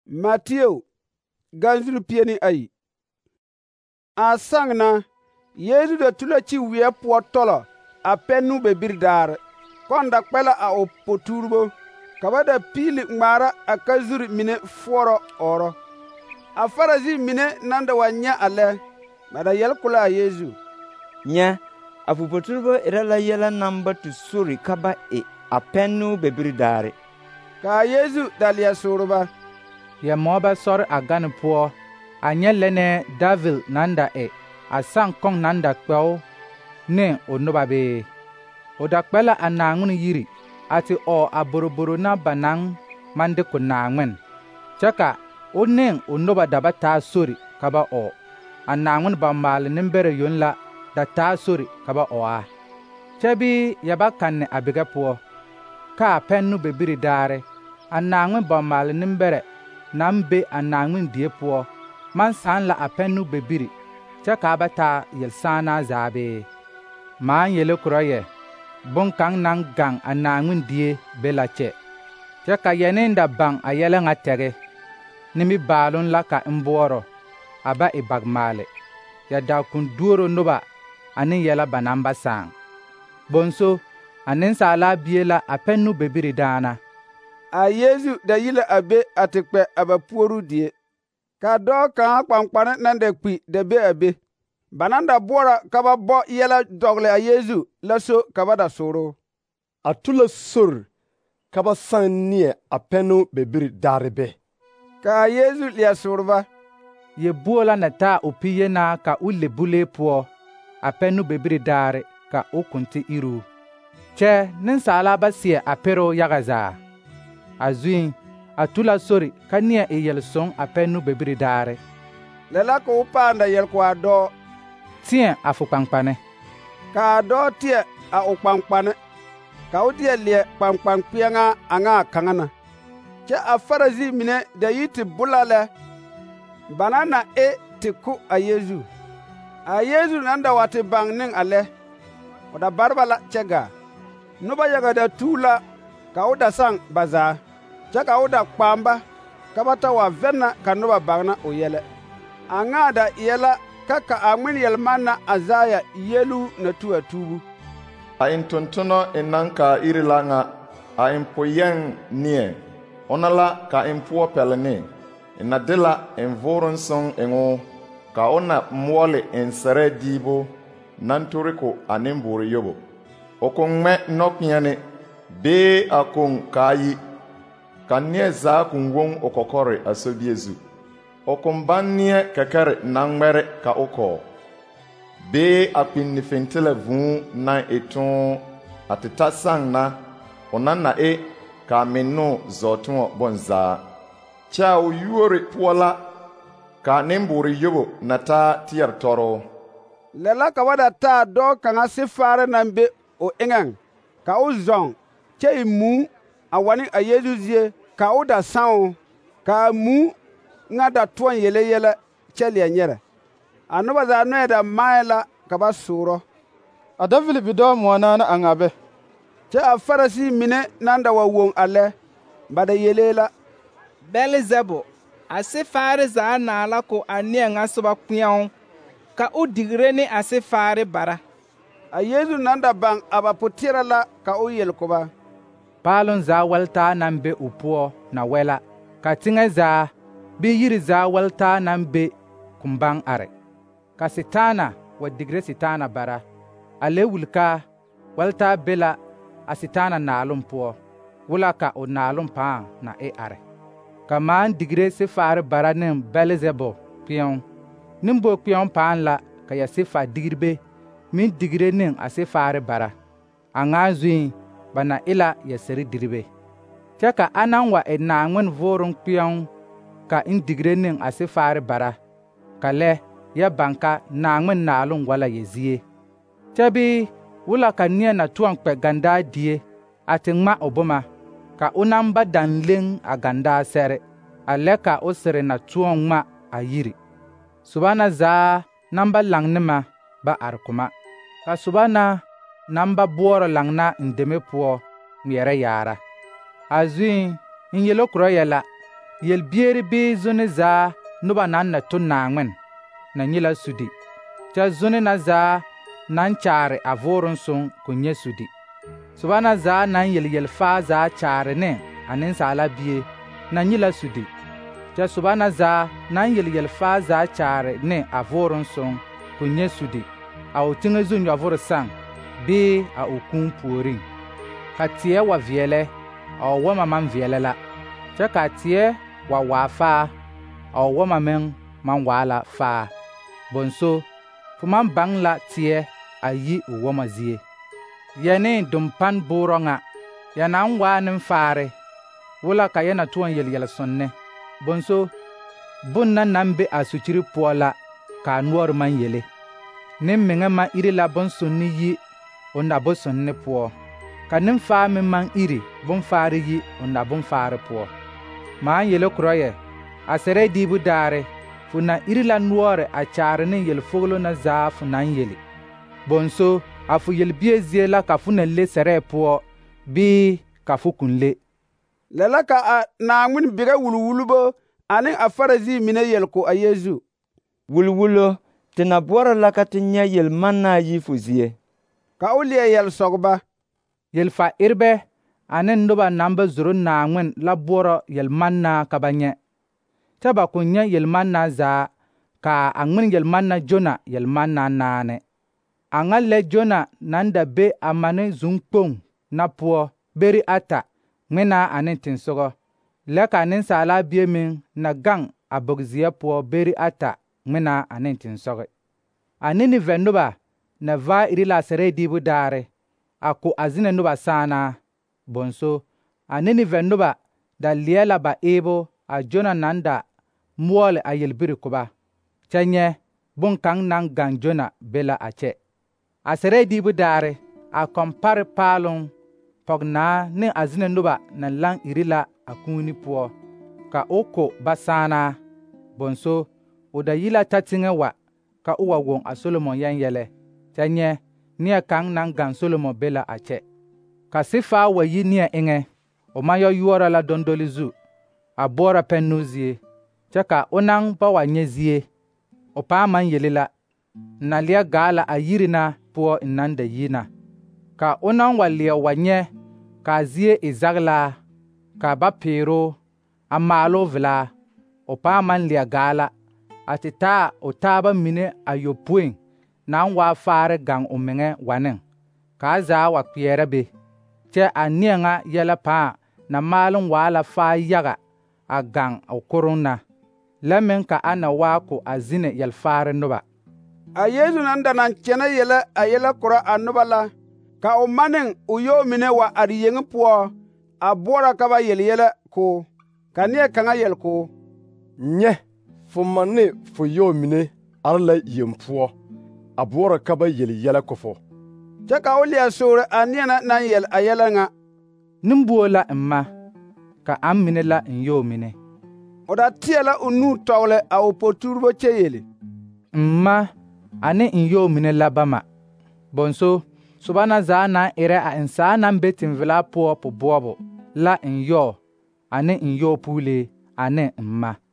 Matthew ganzul pieni ayi. A sang na Yesu da tula ci wiya puo tolo a pennu be bir dar konda kpela a o poturbo kaba da pili ngmara a kazuri mine foro oro a farazi mine nanda wanya ale bada yel kula a Yesu nya a poturbo irala yela namba tu suri kaba a pennu be bir dare ka Yesu dalia suruba ya moba sor a gan puo a nyelene David nanda a sang kong nanda kpeo ne o noba be o da kpela a nangun yiri ati o a boroboro na banang mande ko nangmen chaka o nen o noba daba ta sori kaba o a nangun ba mal nimbere yonla da ta sori kaba o a chabi yaba kanne abiga puo ka pennu be biri dare a nangun ba mal nimbere nambe a nangun die puo man san la a pennu be biri chaka bata yel sana zabe man yele kroye bon kang nang gang a nangun die belache chaka yeninda bang a yele ngatege nimi balon la ka mboro aba e bagmale ya da kun duro noba anin yela banamba sang bonso anin sala biela a pennu be biri dana a Yesu da yila abe atikpe aba puoru die ka do kan kpankpane nan da kpi da be abe bananda bora kaba bo yela dogle a Yesu la so kaba da soro a tula sor kaba san nie a pennu be biri darbe ka Yesu lia surba ye buola na ta opiye na ka ulle bule puo a pennu be biri dare ka o kunti iru che nin sala basie a pero yagaza azuin a tula sori ka nie e yel son a pennu be biri dare lela ko upanda yel kwa do tien a fu kpankpane ka do tie a o kpankpane ka o die lie kpankpan pianga anga kangana ke a farazi mine da yiti bulale banana ti ku a Yesu nanda wati bang ning ale oda barbala chega nuba yaga da tula ka o da sang baza chaka o da kpamba kabata wa venna ka nuba bangna o yele anga da yela kaka amin yelmanna azaya yelu na tuwa tubu a in tuntuno inanka irilanga a in poyen nie onala ka in puo pelene ina dela in vorun son engo ka ona mwole in sere dibo nanturiko animburi yobo okon me noknyane be akon kayi kanye za kunwon okokore asobiezu okumbannie kekere nangmere ka oko be apin fentele vun na eton ateta sang na onana ka menu zotun bonza cha o yuore pola ka nemburi yobo nata tier toro lela ka wada ta do kanga sifare nambe o engang ka o zong che mu awani a Yesu zie ka o da sao ka mu nga da tuon yele cheli nyere anuba za no da maila ka ba suro a davili bido mwana na angabe che a farasi mine nanda wa won ale bada yelela Belzebul ase fare za na ala ko ania nga so ba kwion ka o digre ni ase fare bara a Yesu nanda bang aba potira la ka o yel ko ba palon za walta nambe upuo na wela ka tinga za bi yiri za walta nambe kumbang are ka sitana wa digre sitana bara ale wulka walta bela a sitana nalum puo wula ka o nalum pa na are ka man digre se fare bara nim Belzebul pion nimbo pion pan la ka ya se fa digirbe min digre nin a se fare bara anga zuin bana ila ya seri dirbe chaka anan wa enangwen vorun pion ka indigre nin a se fare bara kale ya banka nangwen nalun wala yezie chabi wula ka nie na tuan kpe ganda die ati ngma oboma ka unamba danleng a ganda sere ale ka osere na tuan ngma a yiri subana za namba langnima ba arkuma ka subana namba buoro langna ndeme puo miere yara azui in yelo kroyela yelbiere bee zuni zaa noba naŋ na to Naawŋmen na nyɛ la sudi, kyɛ zuni na zaa naŋ kyaare a Vʋʋroŋ Sõŋ ko nyɛ sudi. Soba na zaa naŋ yel-faa zaa kyaare ne a Nensaala Bie na nyɛ la sudi, kyɛ soba na zaa naŋ yel-faa zaa kyaare ne a Vʋʋroŋ Sõŋ ko nyɛ sudi a o teŋɛ zu nyɔvʋre sãŋ bee a o kũũ puoriŋ. Ka teɛ wa veɛlɛ, a o wɔma maŋ veɛlɛ la, kyɛ ka a teɛ wa waa faa, a o wɔma meŋ maŋ waa la faa. Bonso, fo maŋ baŋ la teɛ a yi o wɔma zie. Yɛ ne dumpan boorɔ ŋa, yɛ naŋ waa nenfaare, wala ka yɛ na tʋɔ n yel yɛl-sõnne. Bonso, bon na naŋ be a sukyiri poɔ la ka a noɔre maŋ yele. Nemmeŋɛ maŋ iri la bonsonne yi o nabonsonne poɔ, ka nenfaa meŋ maŋ iri bonfaare yi o nabonfaare poɔ. Maan yele korɔ yɛ, a sɛrɛɛ diibu daare, fo na iri la noɔre a kyaare ne yelfoglo na zaa fo naŋ yeli. Bonso, a fo yelbie zie la ka fo na le sɛrɛɛ poɔ, bii ka fo kun le. Lɛ la ka a Naawŋmen bigɛ wulwulbo ane a Farisi mine yel ko a Yeezu. Wulwulo, te na boɔrɔ la ka te nyɛ yel-mannaa yi fo zie. Ka o leɛ yɛl sɔgeba. Yelfa-erebɛ ane noba naŋ ba zoro Naawŋmen la boɔrɔ yel-mannaa ka ba nyɛ, kyɛ ba ko nyɛ yel-mannaa zaa, ka a ŋmen yel-manna Jona yel-mannaa naane. A ŋa lɛ Jona naŋ da be a mane zuŋkpoŋ na poɔ beri ata ŋmenaa ane tensogɔ, lɛ ka Nensaala Bie meŋ na gaŋ a bogzeɛ poɔ beri ata ŋmenaa ane tensɔge. A Ninivɛ noba na vaa iri la a sɛrɛɛ diibu daare a ko a zine noba sããnaa. Bonso, a Ninivɛ noba da leɛ la ba eebo a Jona naŋ da moɔle a yelbiri ko ba, kyɛ nyɛ boŋkaŋ naŋ gaŋ Jona be la a kyɛ. A sɛrɛɛ diibu daare, a kɔmpare paaloŋ pɔgenaa ne a zine noba na laŋ iri la a kũuni poɔ, ka o ko ba sããnaa. Bonso, o da yi la ta teŋɛ wa ka o wa woŋ a Solomon yɛŋ yɛlɛ, kyɛ nyɛ neɛ kaŋ naŋ gaŋ Solomon be la a kyɛ. Ka sifaa wa yi neɛ eŋɛ, o maŋ yɔ yoɔrɔ la dondoli zu, a boɔrɔ pɛnnoo zie, kyɛ ka o naŋ ba wa nyɛ zie, o pãã maŋ yele la, n na leɛ gaa la a yiri na poɔ n naŋ da yi na. Ka o naŋ wa leɛ wa nyɛ ka a zie e zagelaa, ka ba peeroo, a maaloo velaa, o pãã maŋ leɛ gaa la, a te taa o taaba mine ayopoi naŋ waa faare gaŋ o meŋɛ waneŋ, ka a zaa wa kpeɛrɛ be, kyɛ a neɛ ŋa yɛlɛ pãã na maaloŋ waa la faa yaga a gaŋ o koroŋ na, lɛ meŋ ka a na waa ko a zine yɛlfaare noba. A Yeezu naŋ da naŋ kyɛnɛ yɛlɛ a yɛlɛ korɔ a noba la, ka o ma ne o yɔɔ mine wa are yeŋe poɔ a boɔrɔ ka ba yel yɛlɛ ko, ka neɛ kaŋa yel ko, Nyɛ, fo ma ne fo yɔɔ mine are la yeŋ poɔ a boɔrɔ ka ba yel yɛlɛ ko fo. Kyɛ ka o leɛ soore a neɛ na naŋ yel a yɛlɛ ŋa. Nembuo la n ma, ka aŋ mine la n yɔɔ mine. O da teɛ la o nu tɔgele a o potuuribo kyɛ yeli, N ma ane n yɔɔ mine la ba ma. Bonso, soba na zaa naŋ erɛ a n saa naŋ be tenvelaa poɔ po boɔbo la n yɔɔ ane n yɔɔ puulee ane n ma.